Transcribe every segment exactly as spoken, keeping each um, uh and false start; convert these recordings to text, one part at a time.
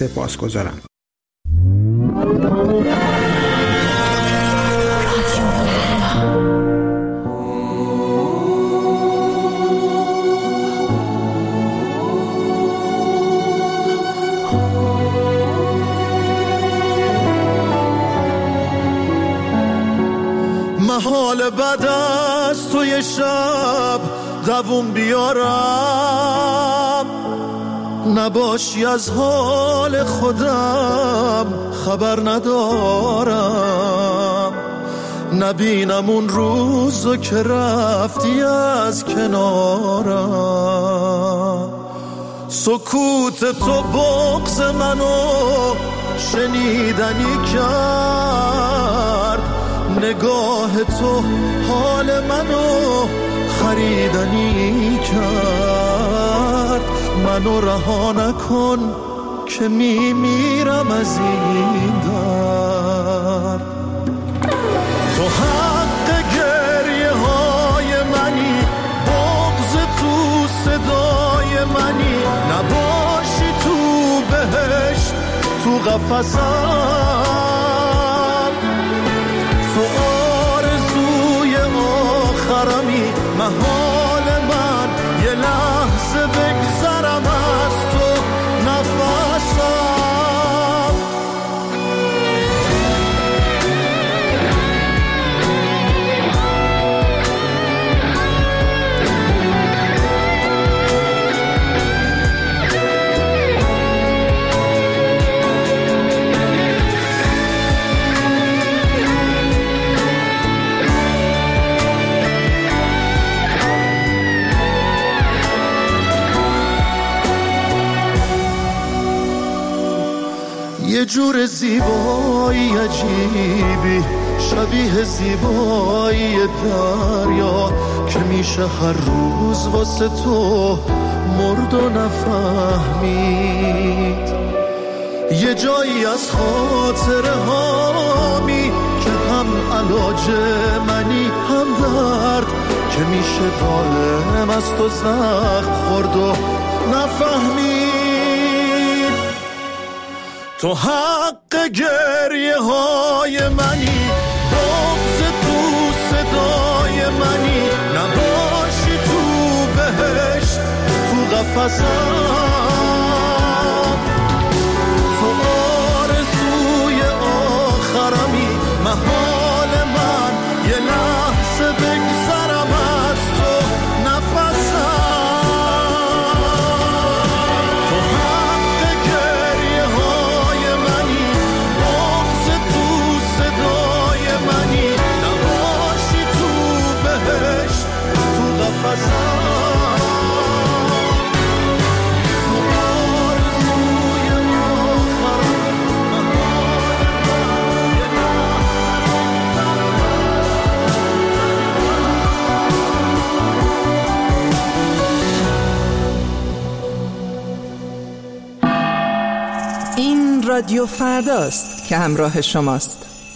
سپاسگزارم. محال بعد از توی شب دووم بیارم، نباشی از حال خودم خبر ندارم، نبینم اون روزو که رفتی از کنارم. سکوت تو بغض منو شنیدنی کرد، نگاه تو حال منو خریدنی کرد. منو رها نکن که میمیرم از این درد. تو حق گریه های منی، بغض تو صدای منی، نباشی تو بهشت تو قفسم. تو آرزوی آخرمی، محال من یه لحظه بگذرم از تو نفسم. یه جور زیبایی عجیبی، شبیه زیبایی دریا، که میشه هر روز واسه تو مرد و نفهمید. یه جایی از خاطره هامی که هم علاج منی هم درد، که میشه دائم از تو زخم خورد و نفهمید. تو حق گریه های منی، بغض تو صدای منی، نباشی تو بهشت تو قفسم. تو آرزوی آخرمی، محال من یه لحظه بگذرم از تو نفسم. این رادیو فرداست که همراه شماست.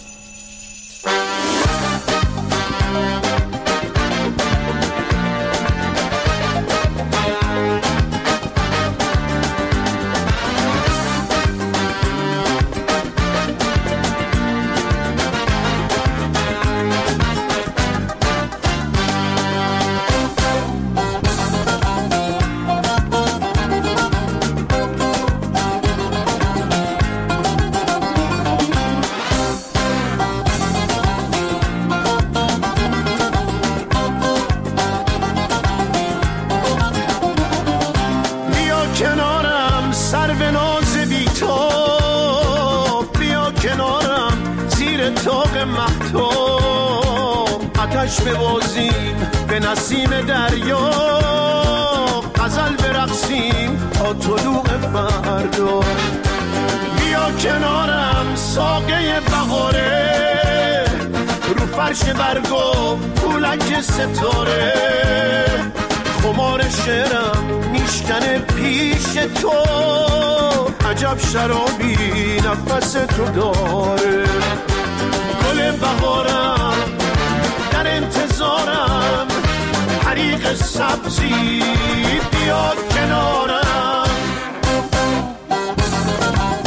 آتش ببازیم به نسیم دریا، غزل برقصیم تا طلوع فردا. بیا کنارم ساقه بهاره، رو فرش برگو پولک ستاره. خمار شعرم میشکنه پیش تو، عجب شرابی نفس تو داره. گل بهارم در انتظارم، حریق سبزی بیا کنارم.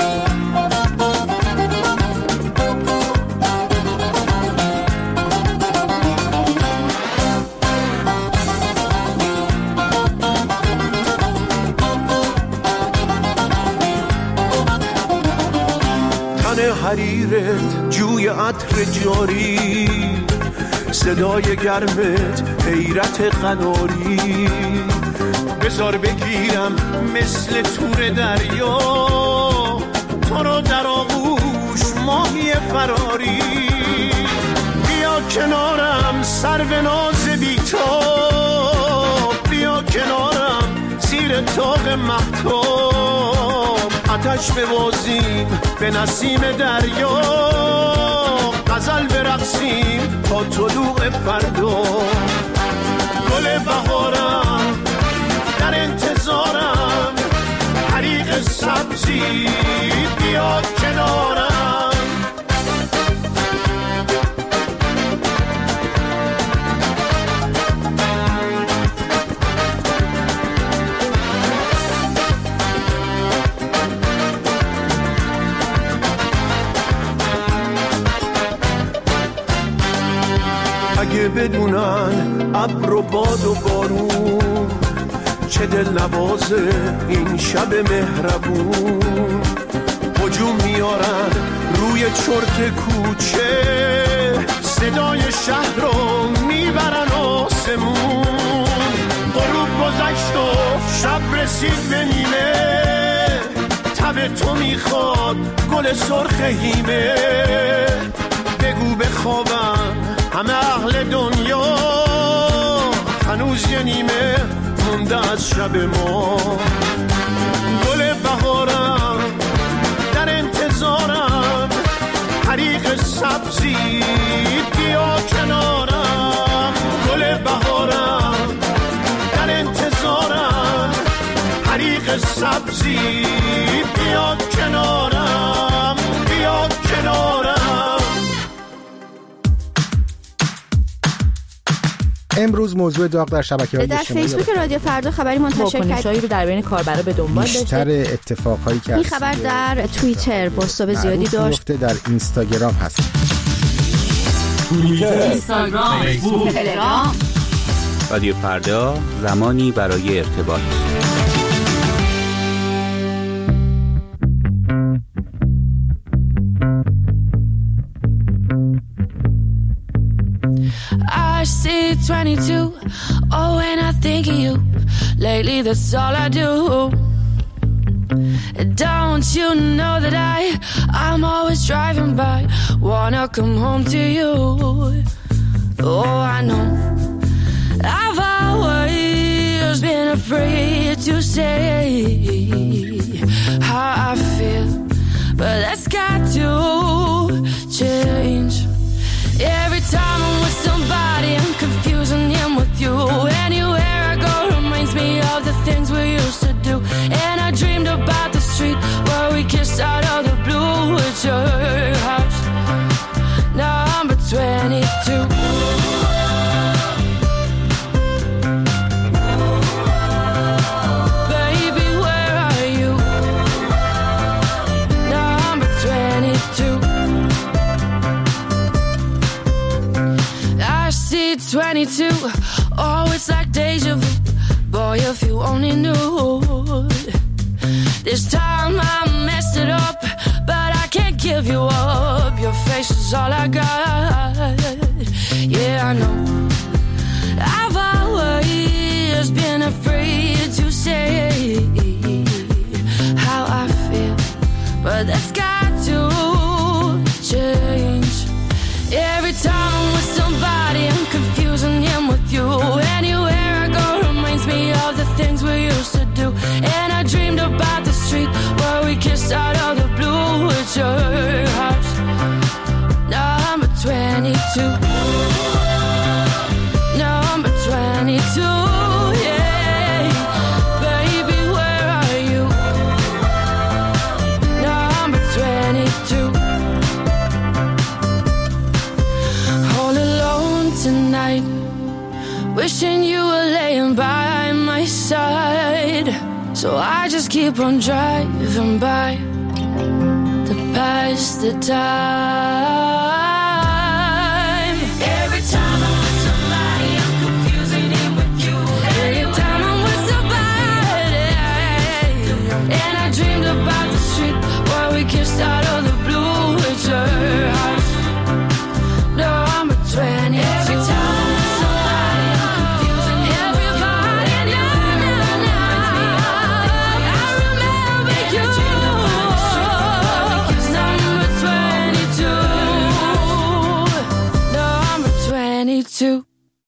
حریرت جوی عطر جاری، صدای گرمت حیرت قناری. بذار بگیرم مثل تور دریا، تو رو در آغوش ماهی فراری. بیا کنارم سرو ناز بی‌تاب، بیا کنارم زیر طاق مهتاب. آتش ببازیم به نسیم دریا، غزل برقصیم تا طلوع فردا. گل بهارم در انتظارم، حریق سبزی بیا کنارم. اگه بدونن ابر و باد و بارون چه دل نوازه این شب مهربون. هجوم میارن روی چرت کوچه، صدای شهر رو میبرن آسمون. غروب گذشت و شب رسید به نیمه، تب تو میخواد گل سرخ هیمه. بگو بخوابم همه اهل دنیا، هنوز یه نیمه مونده از شب ما. گل بهارم در انتظارم، حریق سبزی بیا کنارم. گل بهارم در انتظارم، حریق سبزی بیا کنارم، بیا کنارم. امروز موضوع داغ در شبکه‌های در اجتماعی فیسبوک رادیو فردا خبری منتشر کرد. واکنش‌هایی رو در بین کاربرا به دنبال داشته. بیشتر اتفاقایی که این خبر در توییتر بازتاب زیادی داشت. در اینستاگرام هست. توییتر، اینستاگرام، فیسبوک، تلگرام. رادیو فردا، زمانی برای ارتباط. I see twenty-two, oh, when I think of you, lately that's all I do. Don't you know that I, I'm always driving by, wanna come home to you. Oh, I know, I've always been afraid to say how I feel, but that's got to change. Every time I'm with somebody, I'm confusing him with you. Anywhere I go reminds me of the things we used to do. And I dreamed about the street where we kissed out of the blue at your house. Now I'm but twenty-two. Baby, where are you? Now I'm but twenty-two. I see twenty-two, oh, it's like deja vu. Boy, if you only knew. This time I messed it up, but I can't give you up. Your face is all I got. Yeah, I know, I've always been afraid to say how I feel, but that's got to change. Every time I'm with somebody, I'm confusing him with you. Anywhere I go reminds me of the things we used to do. And I dreamed about the street where we kissed out of the blue at your house. Now I'm at twenty-two. Now I'm at twenty-two, yeah. Baby, where are you? Now I'm at twenty-two. Tonight, wishing you were laying by my side. So I just keep on driving by to pass the time. Every time I'm with somebody, I'm confusing him with you. Every time I'm with somebody, and I dreamed about the street where we kissed out of the blue too.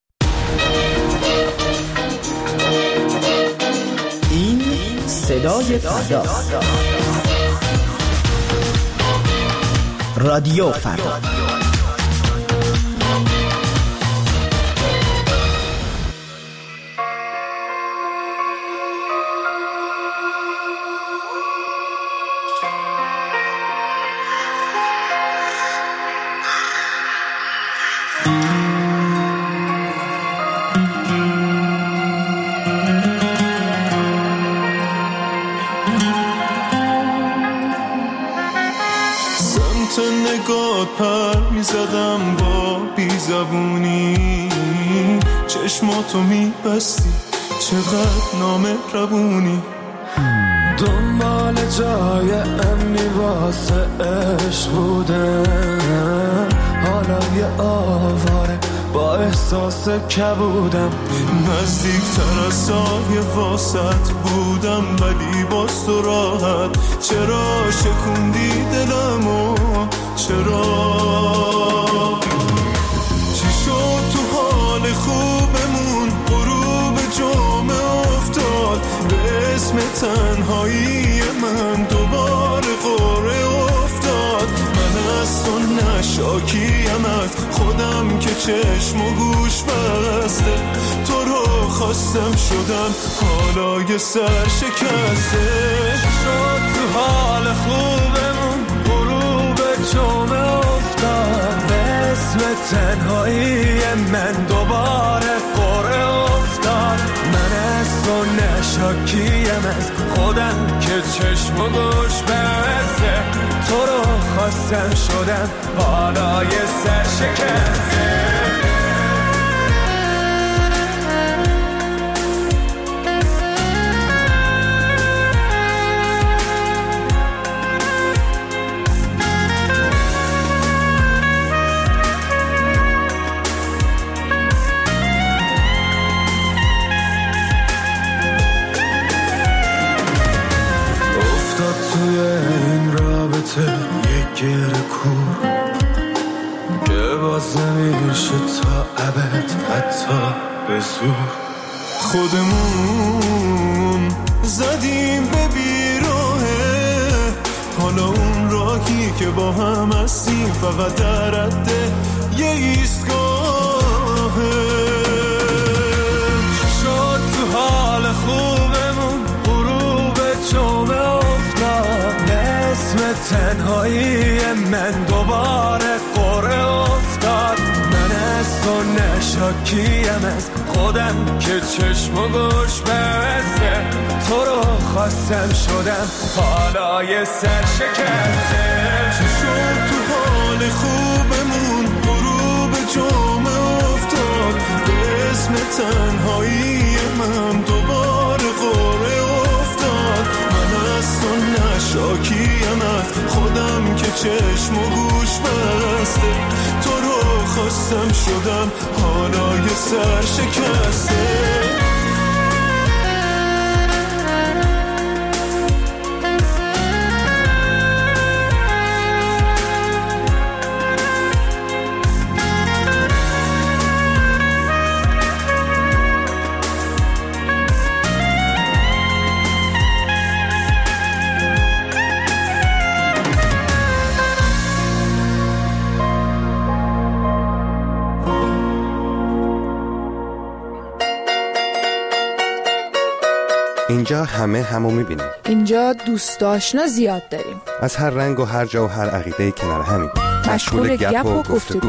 این صدای فردا، رادیو فردا. پر میزدم با بیزبونی، چشماتو میبستی چقدر نامهربونی. دنبال جای امنی واسه عشق بودم، حالا یه آواره با احساس کبودم. نزدیکتر از سایه واسط بودم ولی باز تو راحت. چرا شکوندی دلمو؟ چرا؟ چی شد تو حال خوبمون؟ غروب جمعه افتاد به اسم تنهایی من دوباره قره افتاد. من از تو نشاکیم از خودم که چشم و گوش بسته. تو رو خواستم شدم حالا یه سر شکسته. شد تو حال خوبمون غروب جمعه افتاد به اسم تنهایی من دوباره قره افتاد. من از تو نشاکیم از خودم که چشم و گوش بسته. تو رو خواستم شدم حالا یه سر شکسته. توی این رابطه یک گره کور که باز نمیشه تا ابد حتی به زور. خودمون زدیم به بیراهه، حالا اون راهی که با هم هستیم فقط در رده یه ایستگاهه. شد تو حال خوبمون غروب جمعه اسم تنهایی من دوباره قره افتاد. من از تو نشاکیم از خودم که چشم و گوش بسته. تو رو خواستم شدم حالا یه سر شکسته. چی شد تو حال خوبمون غروب جمعه افتاد به اسم تنهایی من دوباره قره افتاد. من از تو نشاکیم از خودم که چشم و گوش بسته. تو رو خواستم شدم حالا یه سر شکسته. اینجا همه همو میبینیم. اینجا دوست آشنا زیاد داریم. از هر رنگ و هر جا و هر عقیده کنار همین. مشغول گپ و گفتگو.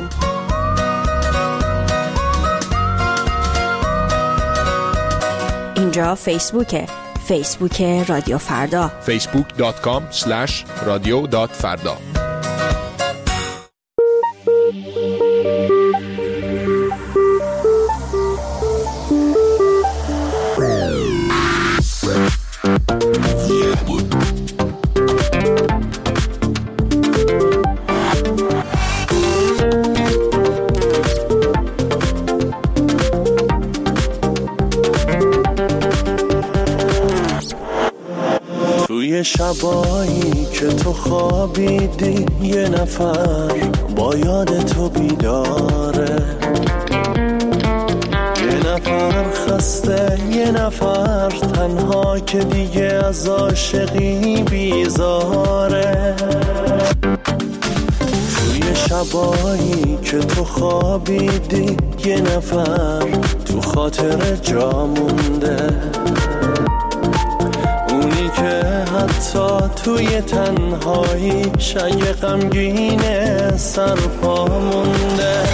اینجا فیسبوکه. فیسبوک رادیو فردا. فیسبوک دات کام اسلش رادیو دات فردا. شبایی که تو خوابیدی یه نفر با یاد تو بیداره. نفر خسته، یه نفر تنها که دیگه از عاشقی بیزاره. توی شبایی که تو خوابیدی یه نفر تو خاطر جا مونده، اونی که حتی توی تنهایی شای غمگینه سر پا مونده.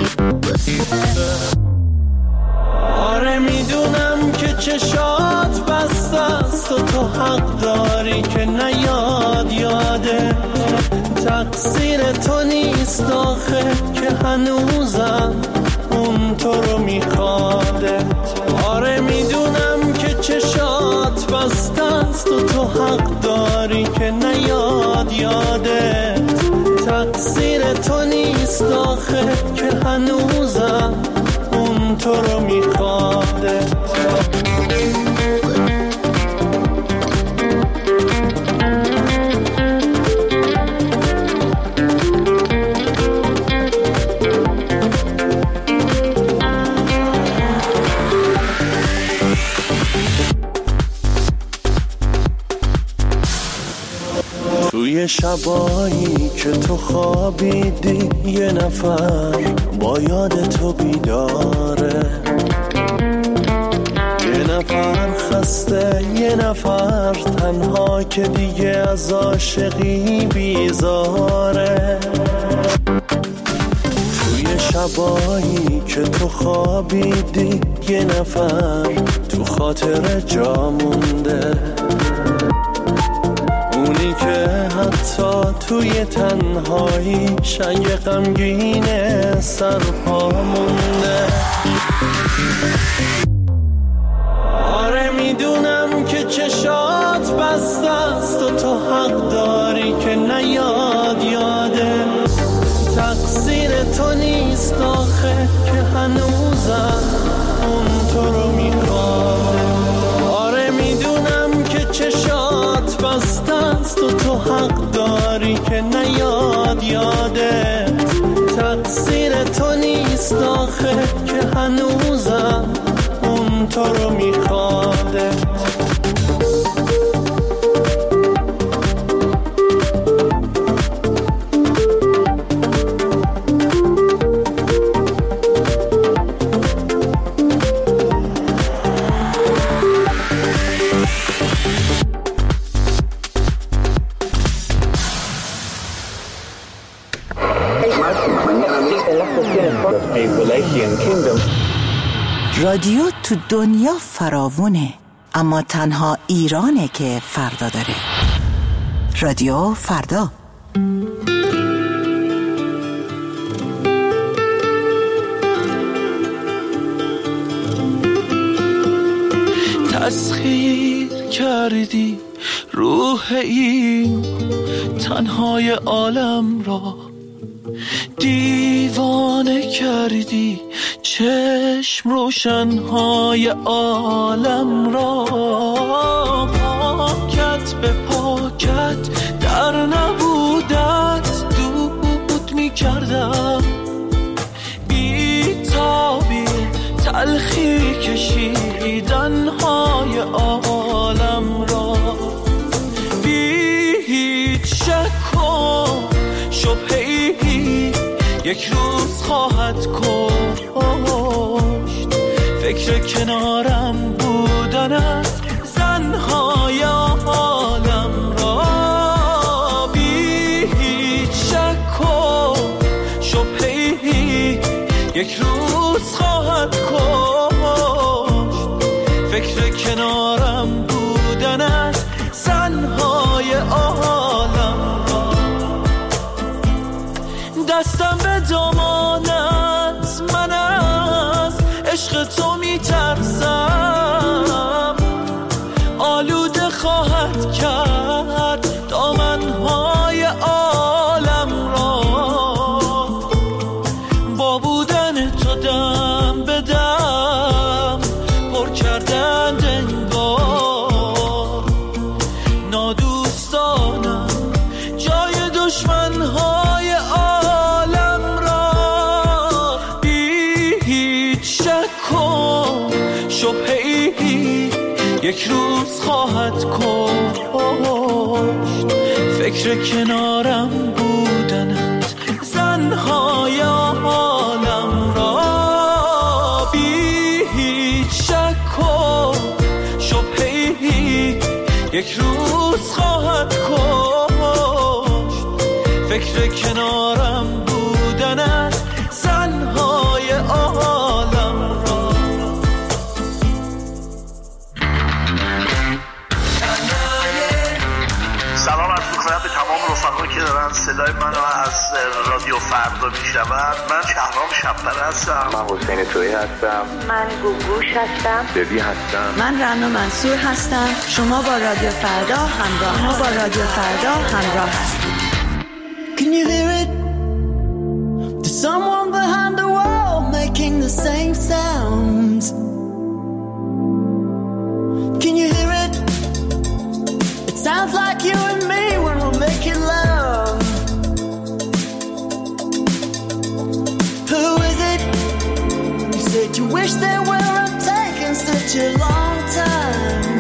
آره میدونم که چشات بسته است و تو حق داری که نیاد یاده، تقصیر تو نیست آخه که هنوزم اون تو رو میخواده. آره میدونم که چشات بسته است و تو حق داری که نیاد یاده، تقصیر تو نیست آخه که هنوزم اون تو رو میخواده. توی شبایی که تو خوابیدی یه نفر با یاد تو بیداره، یه نفر خسته، یه نفر تنها که دیگه از عاشقی بیزاره. توی شبایی که تو خوابیدی یه نفر تو خاطر جا مونده، اونی که حتی توی تنهایی شای غمگینه سر پا مونده. آره میدونم که چشات بسته است و تو حق داری که نیاد یاده، تقصیر تو نیست آخه که هنوزم اون تو رو میخواده. آره میدونم که چشات بسته است و تو حق داری که نیاد یاده، تقصیر تو نیست آخه که هنوزم اون تو رو میخواده. رادیو تو دنیا فراوونه، اما تنها ایرانه که فردا داره. رادیو فردا. تسخیر کردی روح این تنهای عالم را، دیوانه کردی چشم روشنهای عالم را. پاکت به پاکت در نبودت دود می کردم، بی تابی تلخی کشیدنهای عالم را. بی هیچ شک و شبهی یک روز خواهد کشت، فکر کنارم بودن از زنهای عالم را. بی هیچ شک و شبهی یک روز خواهد کشت، فکر کنارم بودن از زنهای عالم را. دستم به دامانت، من از عشق تو میترسم، آلوده خواهد کرد دامنهای عالم را. با بودن تو دم به دم پر کردن انگار، نادوستانم جای دشمنهای عالم را. فکر کنارم بودنت زنهای عالم را بی هیچ شک و شبهی یک روز خواهد کشت. فکر کنارم بودنت زنهای عالم را. سلام عرض می‌کنم به تمام رفقایی که دارن صدای منو از رادیو فردا میشنون. من شهرام شب‌پره هستم. من حسین تویی هستم. من گوگوش هستم. ببی هستم. من رنا منصور هستم. شما با رادیو فردا همراه. شما با رادیو فردا همراه هستید. Can you hear it? There's someone behind the wall making the same sounds. Can you hear it? It sounds like you and me when we're making love. Who is it? You said you wish they weren't taking such a long time.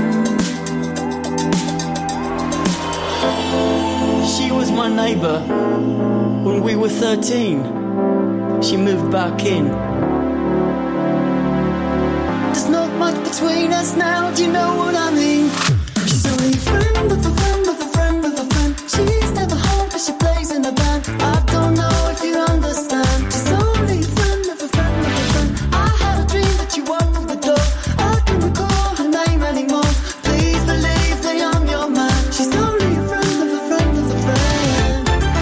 She was my neighbor when we were thirteen. She moved back in. There's not much between us now, do you know what I mean? She's only a friend of a friend of a friend of a friend. She's never home but she plays in a band. I don't know if you understand. She's only a friend of a friend of a friend. I had a dream that you walked through the door. I can't recall her name anymore. Please believe that I'm your man. She's only a friend of a friend of a friend.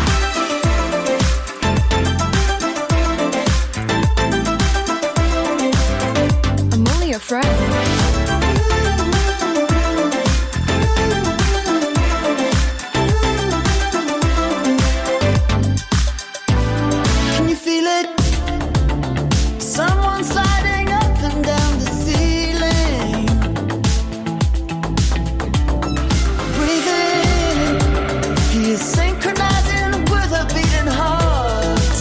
I'm only a friend. Can you feel it? Someone sliding up and down the ceiling. Breathe in. He is synchronizing with a beating heart.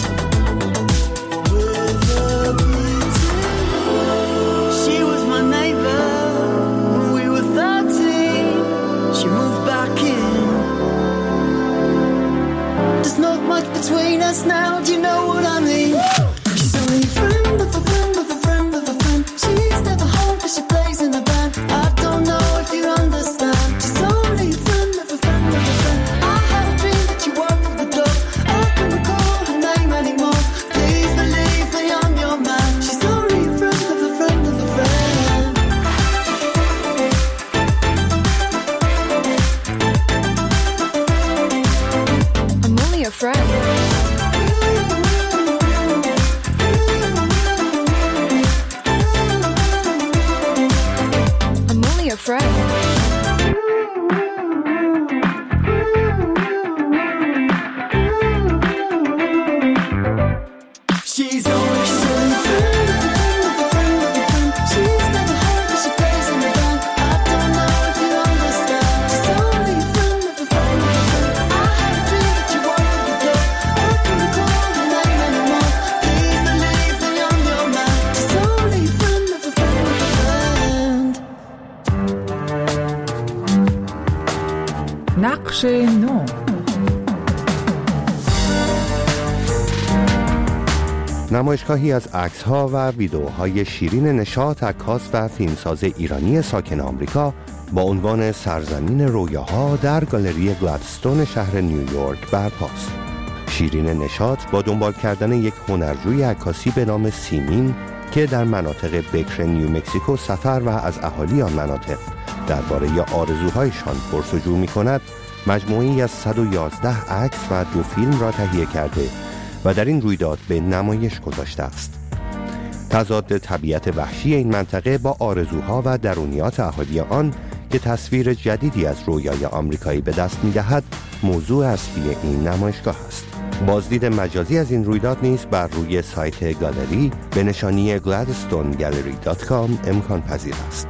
With a beating. She was my neighbor when we were thirteen. She moved back in. There's not much between us now, do you know what I mean? She's only a friend of a friend of a friend of a friend. She's never home but she plays in a band. I don't know if you understand. She's only a friend of a friend of a friend. I had a dream that you walked through the door. I can't recall her name anymore. Please believe that I'm your man. She's only a friend of a friend of a friend. I'm only a friend. I'm only a friend. She's only, she's only a friend of a friend of a friend of a friend. She's never home but she plays in a band. I don't know if you understand. She's only a friend of a friend of a friend. I had a dream that you walked through the door. I can't recall her name anymore. Please believe that I'm your man. She's only a friend of a friend of a friend. نقش نو. نمایشگاهی از عکس‌ها و ویدئوهای شیرین نشاط عکاس و فیلمساز ایرانی ساکن آمریکا با عنوان سرزمین رویاها در گالری گلادستون شهر نیویورک برپاست. شیرین نشاط با دنبال کردن یک هنرجوی عکاسی به نام سیمین که در مناطق بکر نیومکزیکو سفر و از اهالی آن مناطق درباره آرزوهایشان پرسجو می‌کند، مجموعه‌ای از صد و یازده عکس و دو فیلم را تهیه کرده و در این رویداد به نمایش گذاشته است. تضاد طبیعت وحشی این منطقه با آرزوها و درونیات اهالی آن که تصویر جدیدی از رویای آمریکایی به دست می‌دهد، موضوع اصلی این نمایشگاه است. بازدید مجازی از این رویداد نیز بر روی سایت گالری به نشانی گلادستون گالری دات کام امکان پذیر است.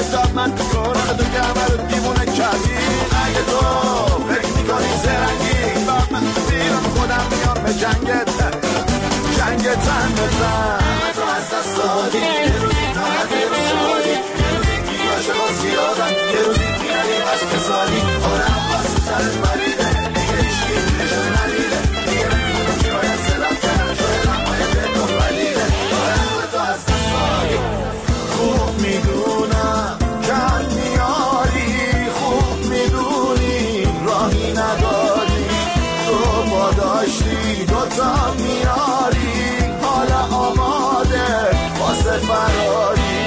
داد من تو کنم تو که همه رو دیوونه کردی اگه تو فکر میکنی زرنگی داد من تو بیرم خودم میام به جنگت جنگت هم بزن همه تو از دست دادی یه روزی طاقت یه روز شادی یه روزی که عاشقان زیادن یه روزی پیرنی از کسانی آره عباس سرت مریده دیگه هیچکی نشون ندیده دیگه نمیدونم چی باید صدام کرد شاید هم باید به تو ولیده آره همه تو از دست دادی خوب میدونم کم میاری خوب میدونی راهی نداری تو با داشتی دوتا میاری حالا آماده واسه فراری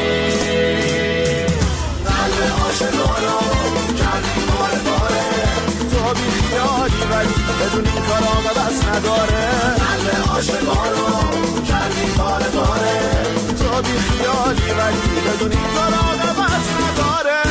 قلب عاشقانو کردی باره باره تو بی خیالی ولی بدون این کار آقا بس نداره قلب عاشقانو کردی باره باره تو بی خیالی ولی بدون این کار آقا بس نداره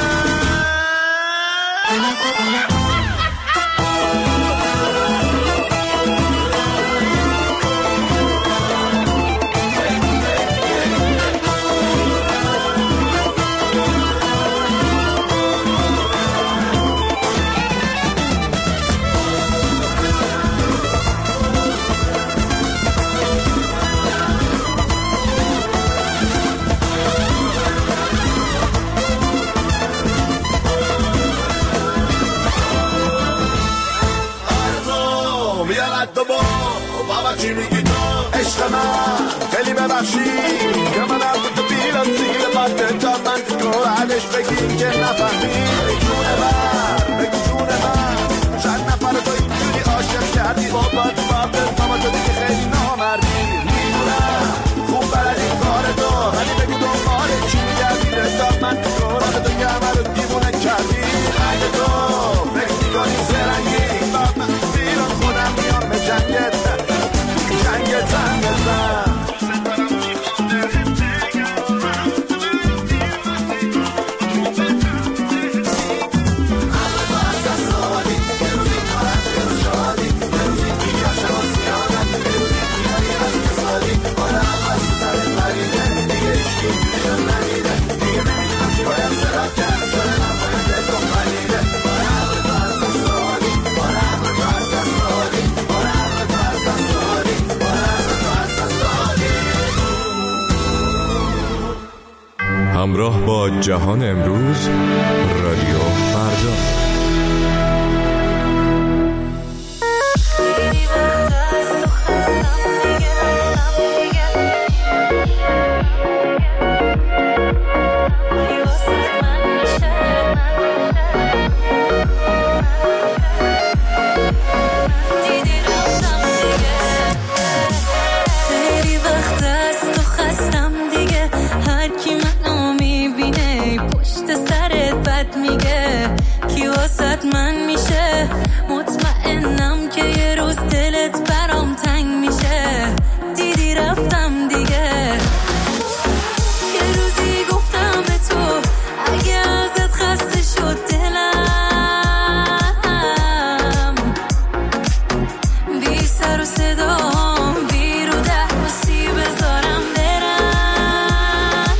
چی میگی تو عشق من خیلی ببخشی که من هم تو بیلم زیر بده تا من تو عدش بگیم که نفهمی بگی جونه من بگی جونه من چند نفر تو اینجوری عاشق کردی بابا تو بابت ماما تو دیگه خیلی نامردی میدونم خوب بلدی کار تو ولی بگو دنبال چی میگردی رستا من تو راه تو که همه رو دیوونه کردی اگه تو فکر میکنی زرنگی باب من بیرون خودم میام به جنگت جنگت هم بزن همراه با جهان امروز رادیو فردا. من میشه مطمئنم که یه روز دلت برام تنگ میشه دیدی رفتم دیگه یه روزی گفتم به تو اگه ازت خسته شد دلم بی سر و صدام بی رو در بسی بذارم برم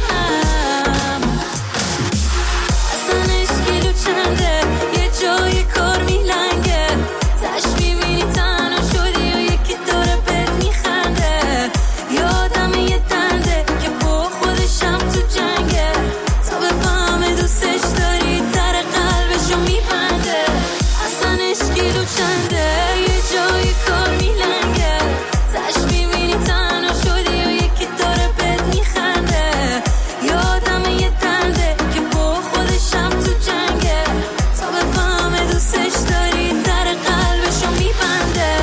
اصلا اشکیلو چنده جای کار میلنگه تش میبینی تنها شدی و یکی داره بهت میخنده یادم یه دنده که با خودشم تو جنگه تا بفهمه دوستش داری در قلبشو میبنده اصلا اشکیلو چنده یه جای کار میلنگه تش میبینی تنها شدی و یکی داره بهت میخنده یادم یه دنده که با خودشم تو جنگه دوستش داری در قلبشو میبنده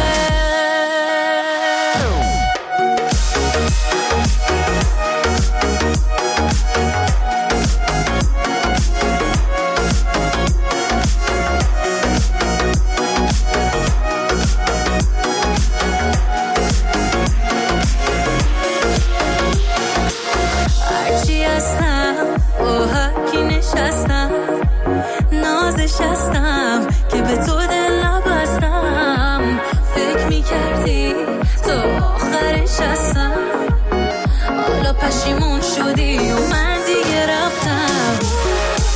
هرچی هستم با حکی نشستم نازش هستم که به تو دل نبستم فکر میکردی تو آخرش هستم حالا پشیمون شدی و من دیگه رفتم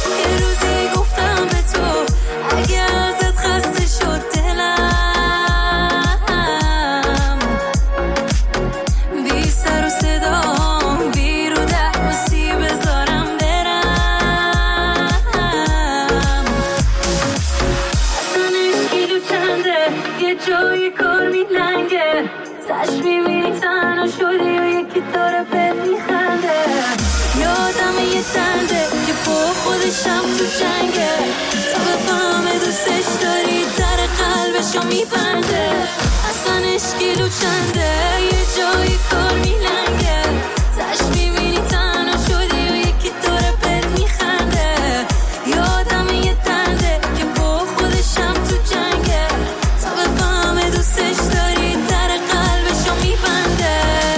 خودشم تو جنگه تا بفهمه دوستش داری در قلبشو میبنده اصلا عشقی رو چنده یه جایی کار میلنگه تش میبینی تنها شدی و یکی داره بهت میخنده یادم یه دنده که با خودشم تو جنگه تا بفهمه دوستش داری در قلبشو میبنده.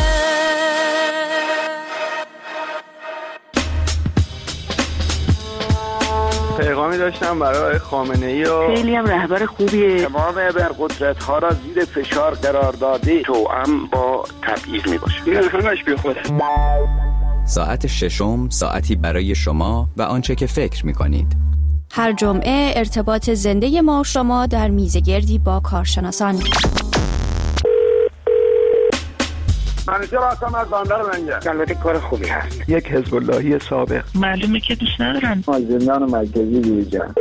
پیغامی داشتم برای خامنه‌ای و خیلی هم رهبر خوبیه. تمام ابرقدرت ها را زیر فشار قرار داده توأم با تبعیض می باشه. این همش بی خوده. ساعت ششم ساعتی برای شما و آنچه که فکر می کنید. هر جمعه ارتباط زنده ما و شما در میزگردی با کارشناسان. منیجر هستم از بندر منجر. البته کار خوبی هست. یک حزب اللهی سابق. معلومه که دوست ندارن. زندان مرکزی بیرجان.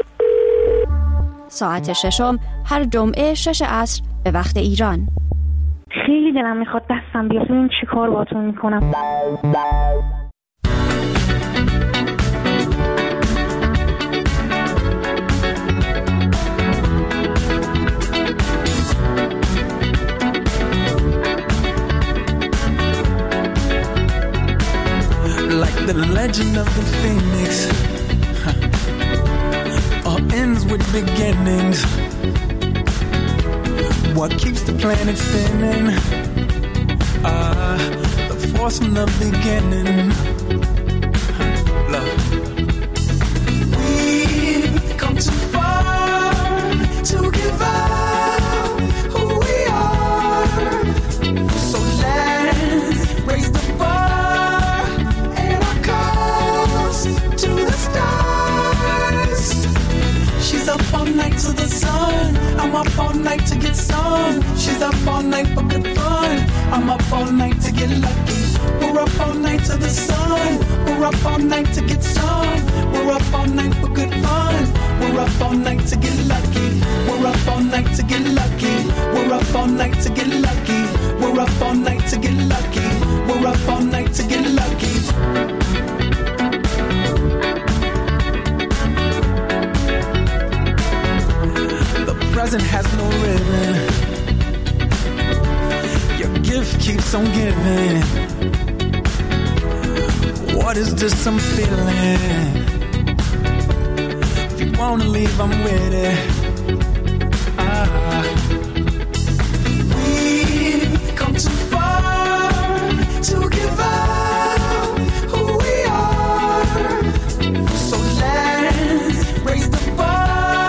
ساعت ششم هر جمعه شش عصر به وقت ایران. خیلی دلم میخواد دستم بیاد این چی کار باتون میکنم. Like the legend of the phoenix, huh. All ends with beginnings. What keeps the planet spinning? Ah, uh, the force from the beginning. Huh. Love. We've come too far to give up who we are. So let's raise the bar. To the stars. She's up all night to the sun. I'm up all night to get some. She's up all night for good fun. I'm up all night to get lucky. We're up all night to the sun. We're up all night to get some. We're up all night for good fun. We're up all night to get lucky. We're up all night to get lucky. We're up all night to get lucky. We're up all night to get lucky. We're up all night to get lucky. Present has no ribbon. Your gift keeps on giving. What is this I'm feeling? If you wanna leave, I'm with it. Ah. We've come too far to give up who we are. So let's raise the bar.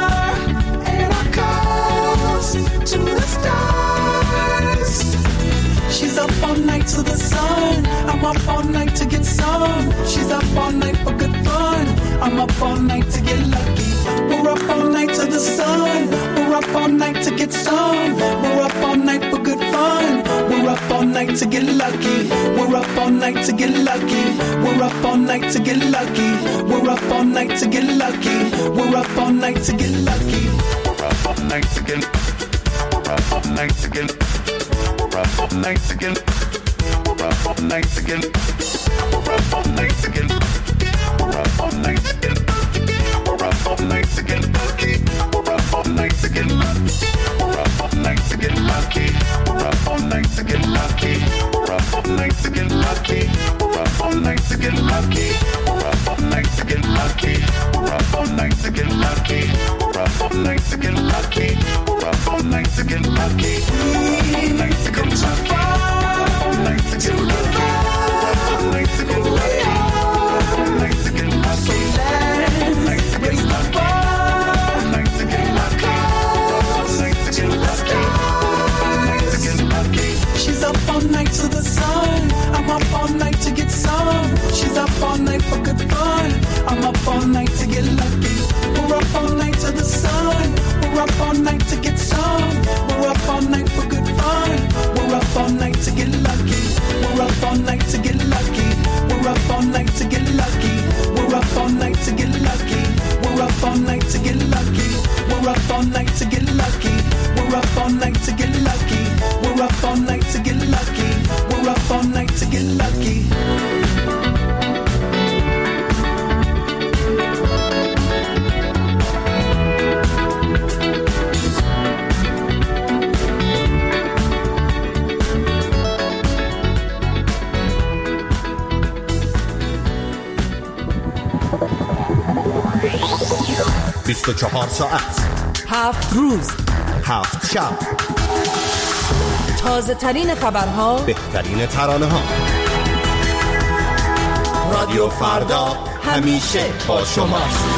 To the stars. She's up all night to the sun. I'm up all night to get some. She's up all night for good fun. I'm up all night to get lucky. We're up all night to the sun. We're up all night to get some. We're up all night for good fun. We're up all night to get lucky. We're up all night to get lucky. We're up all night to get lucky. We're up all night to get lucky. We're up all night to get lucky. We're up all night to get lucky. We're up all night to get. We're up all night to get. We're up all night to get. We're up all night to get. We're up all night to get. We're up all night to get lucky. We're up all night to get lucky. We're up all night to get lucky. We're up all night to get lucky. We're up all night to get lucky. We're up all night to get lucky. We're up all night to get lucky. We're up all night to get lucky. We're up all night to get lucky. We're up all night to get lucky. We're up all night to get lucky. We're up all night to get lucky. We're up all night to get lucky. We're up all night to get lucky. So let's raise the bar. We're up all night to get lucky. We're up all night to get lucky. We're up all night to get lucky. She's up all night to the sun. I'm up all night to get some. She's up all night for good fun. I'm up all night to get lucky. We're up all night to the sun. We're up all night to get some. We're up all night for good fun. We're up all night to get lucky. We're up all night to get lucky. We're up all night to get lucky. We're up all night to get lucky. We're up all night to get lucky. We're up all night to get lucky. We're up all night to get lucky. We're up all night to get lucky. We're up all night to get lucky. بیست و چهار ساعت، هفت روز، هفت شب، تازه ترین خبرها، بهترین ترانه ها. رادیو فردا همیشه با شماست.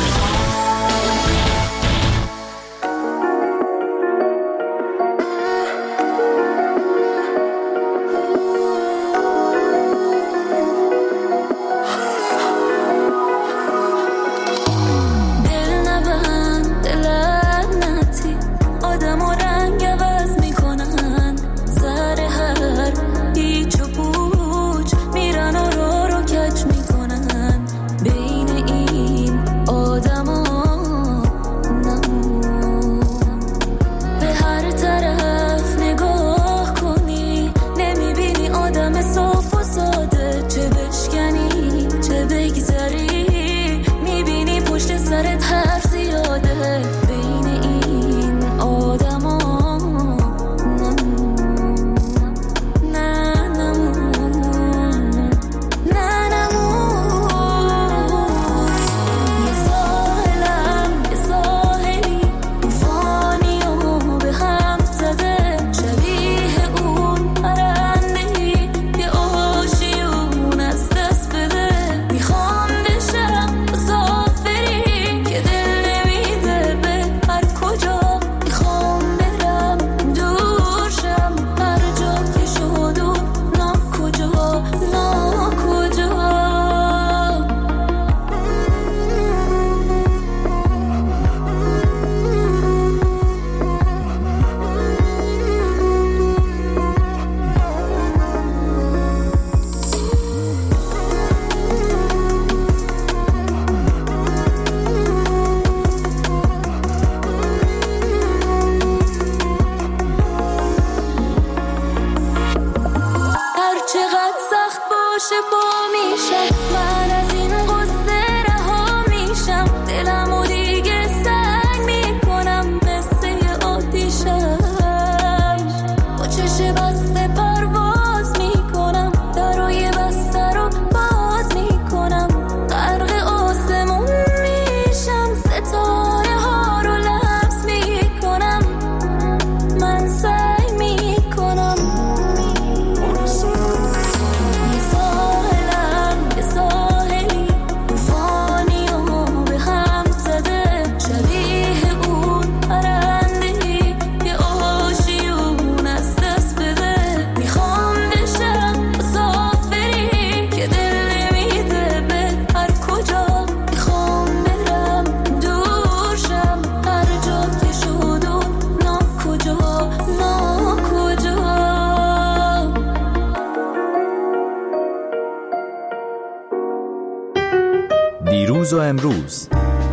دیروز و امروز،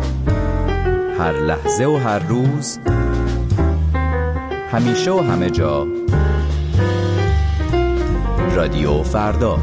هر لحظه و هر روز، همیشه و همه جا، رادیو فردا.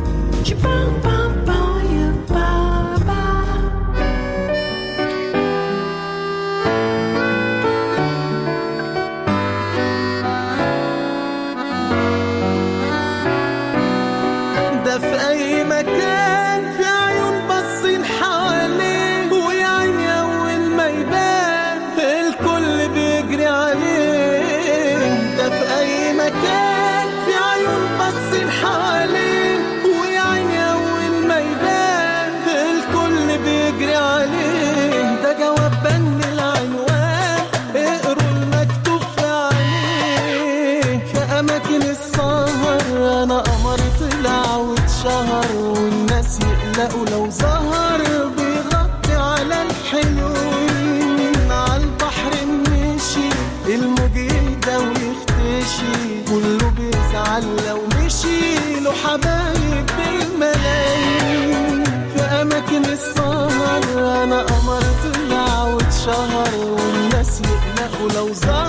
ولو ظهر بيغطي على الحلوين عالبحر مشي الموج يهدى ويختشي كله بيزعل لو مشي له حبايب بالملايين في أماكن السهر أنا قمر طلع واتشهر والناس يقلقوا لو ظهر